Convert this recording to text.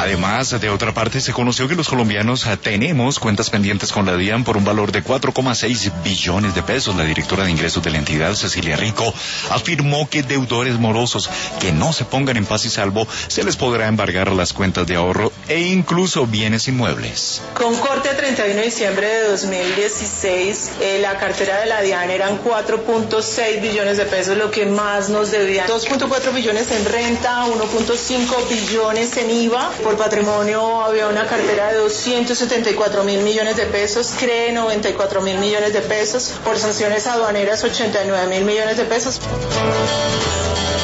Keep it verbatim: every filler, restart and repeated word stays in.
Además, de otra parte, se conoció que los colombianos tenemos cuentas pendientes con la DIAN por un valor de cuatro coma seis billones de pesos. La directora de ingresos de la entidad, Cecilia Rico, afirmó que deudores morosos que no se pongan en paz y salvo se les podrá embargar las cuentas de ahorro e incluso bienes inmuebles. Con corte a treinta y uno de diciembre de dos mil dieciséis, eh, la cartera de la DIAN eran cuatro punto seis billones de pesos, lo que más nos debían. dos punto cuatro billones en renta, uno punto cinco billones en I V A. Por patrimonio había una cartera de doscientos setenta y cuatro mil millones de pesos, C R E noventa y cuatro mil millones de pesos, por sanciones aduaneras ochenta y nueve mil millones de pesos.